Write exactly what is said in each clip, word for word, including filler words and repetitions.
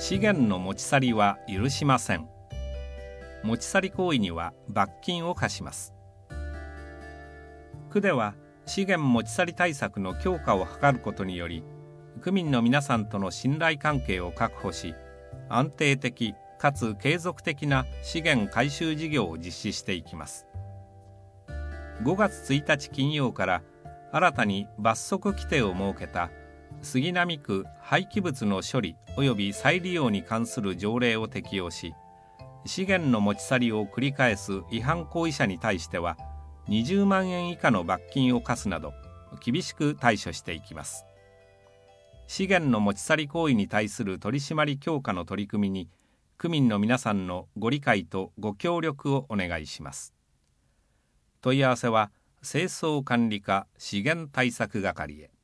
資源の持ち去りは許しません。持ち去り行為には罰金を課します。区では資源持ち去り対策の強化を図ることにより、区民の皆さんとの信頼関係を確保し、安定的かつ継続的な資源回収事業を実施していきます。ごがつついたち金曜から新たに罰則規定を設けた杉並区廃棄物の処理及び再利用に関する条例を適用し、資源の持ち去りを繰り返す違反行為者に対してはにじゅうまんえん以下の罰金を課すなど厳しく対処していきます。資源の持ち去り行為に対する取り締まり強化の取り組みに区民の皆さんのご理解とご協力をお願いします。問い合わせは清掃管理課資源対策係へ。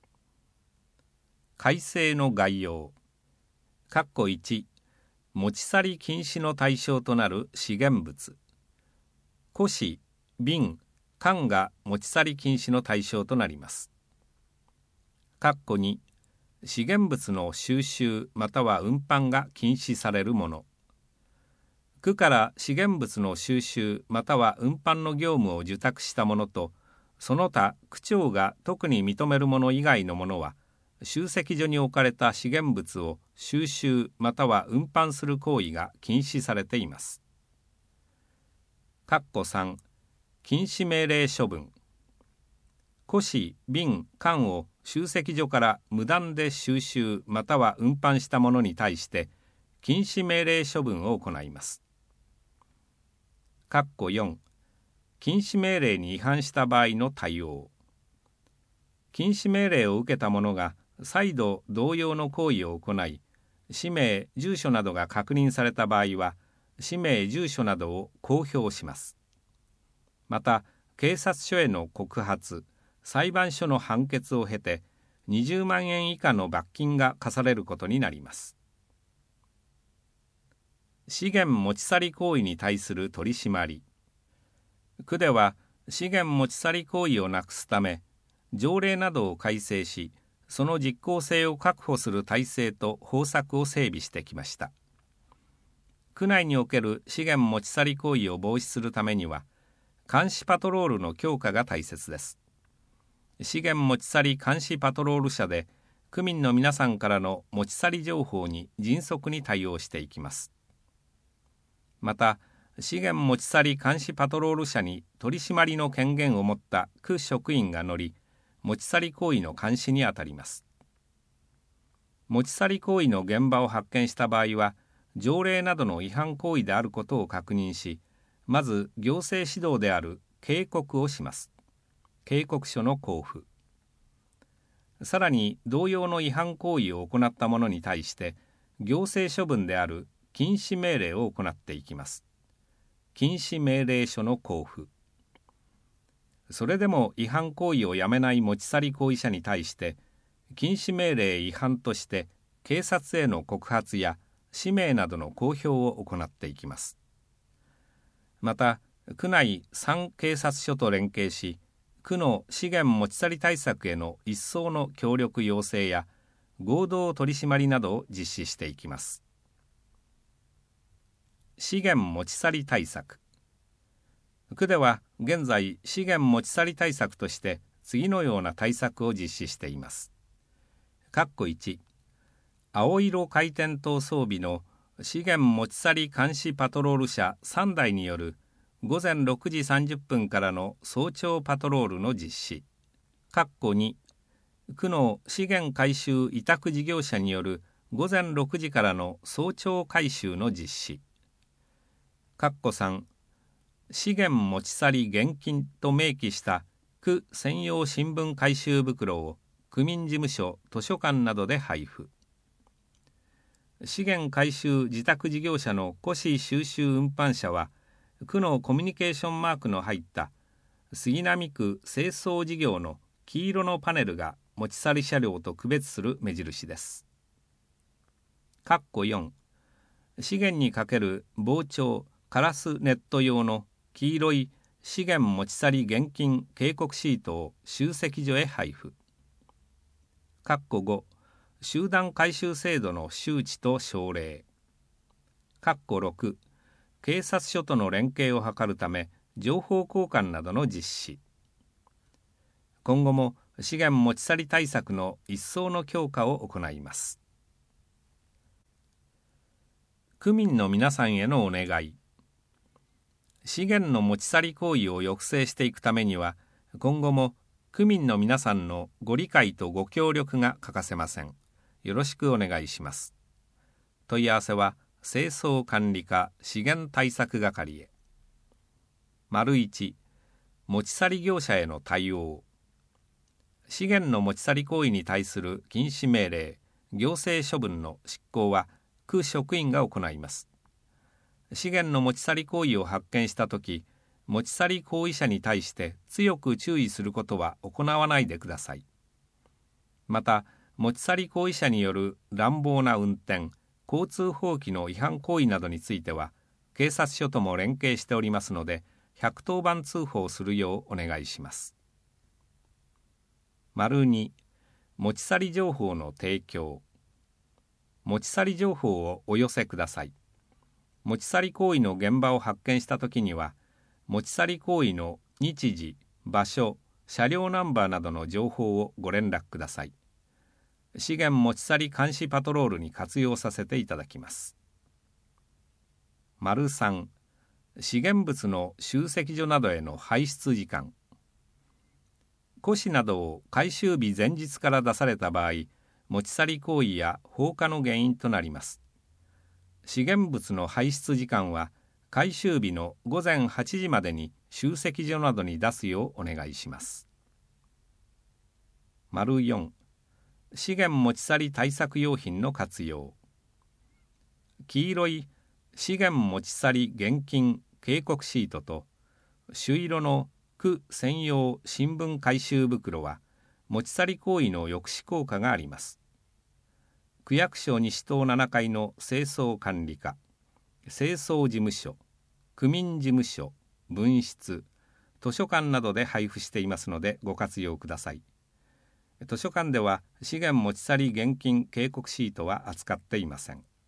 改正の概要。いち、持ち去り禁止の対象となる資源物。古紙、瓶、缶が持ち去り禁止の対象となります。に、資源物の収集または運搬が禁止されるもの。区から資源物の収集または運搬の業務を受託したものと、その他区長が特に認めるもの以外のものは、集積所に置かれた資源物を収集または運搬する行為が禁止されています。さん、禁止命令処分。古紙、瓶、缶を集積所から無断で収集または運搬したものに対して禁止命令処分を行います。よん、禁止命令に違反した場合の対応。禁止命令を受けた者が再度同様の行為を行い、氏名、住所などが確認された場合は、氏名、住所などを公表します。また、警察署への告発、裁判所の判決を経て、にじゅうまんえん以下の罰金が課されることになります。資源持ち去り行為に対する取り締まり。区では、資源持ち去り行為をなくすため、条例などを改正し、その実効性を確保する体制と方策を整備してきました。区内における資源持ち去り行為を防止するためには、監視パトロールの強化が大切です。資源持ち去り監視パトロール車で、区民の皆さんからの持ち去り情報に迅速に対応していきます。また、資源持ち去り監視パトロール車に取り締まりの権限を持った区職員が乗り、持ち去り行為の監視にあたります。持ち去り行為の現場を発見した場合は、条例などの違反行為であることを確認し、まず行政指導である警告をします。警告書の交付。さらに同様の違反行為を行った者に対して、行政処分である禁止命令を行っていきます。禁止命令書の交付。それでも違反行為をやめない持ち去り行為者に対して、禁止命令違反として警察への告発や氏名などの公表を行っていきます。また、区内さん警察署と連携し、区の資源持ち去り対策への一層の協力要請や合同取締りなどを実施していきます。資源持ち去り対策。区では現在資源持ち去り対策として次のような対策を実施しています。いち、青色回転灯装備の資源持ち去り監視パトロール車さんだいによるごぜんろくじさんじゅっぷんからの早朝パトロールの実施。に、区の資源回収委託事業者によるごぜんろくじからの早朝回収の実施。さん、資源持ち去り現金と明記した区専用新聞回収袋を区民事務所、図書館などで配布。資源回収自宅事業者の古紙収集運搬車は、区のコミュニケーションマークの入った杉並区清掃事業の黄色のパネルが持ち去り車両と区別する目印です。よん、資源にかける膨張カラスネット用の黄色い資源持ち去り現金警告シートを集積所へ配布。ご、 集団回収制度の周知と奨励。ろく、警察署との連携を図るため情報交換などの実施。今後も資源持ち去り対策の一層の強化を行います。区民の皆さんへのお願い。資源の持ち去り行為を抑制していくためには、今後も区民の皆さんのご理解とご協力が欠かせません。よろしくお願いします。問い合わせは清掃管理課資源対策係へ。いち、持ち去り業者への対応。資源の持ち去り行為に対する禁止命令、行政処分の執行は区職員が行います。資源の持ち去り行為を発見したとき、持ち去り行為者に対して強く注意することは行わないでください。また、持ち去り行為者による乱暴な運転、交通法規の違反行為などについては、警察署とも連携しておりますので、ひゃくとおばん通報するようお願いします。に、持ち去り情報の提供。持ち去り情報をお寄せください。持ち去り行為の現場を発見したときには、持ち去り行為の日時、場所、車両ナンバーなどの情報をご連絡ください。資源持ち去り監視パトロールに活用させていただきます。さん、資源物の集積所などへの排出時間。古紙などを回収日前日から出された場合、持ち去り行為や放火の原因となります。資源物の排出時間は、回収日のごぜんはちじまでに集積所などに出すようお願いします。よん、資源持ち去り対策用品の活用。黄色い資源持ち去り現金警告シートと朱色の区専用新聞回収袋は持ち去り行為の抑止効果があります。区役所西棟ななかいの清掃管理課、清掃事務所、区民事務所、分室、図書館などで配布していますのでご活用ください。図書館では資源持ち去り現金警告シートは扱っていません。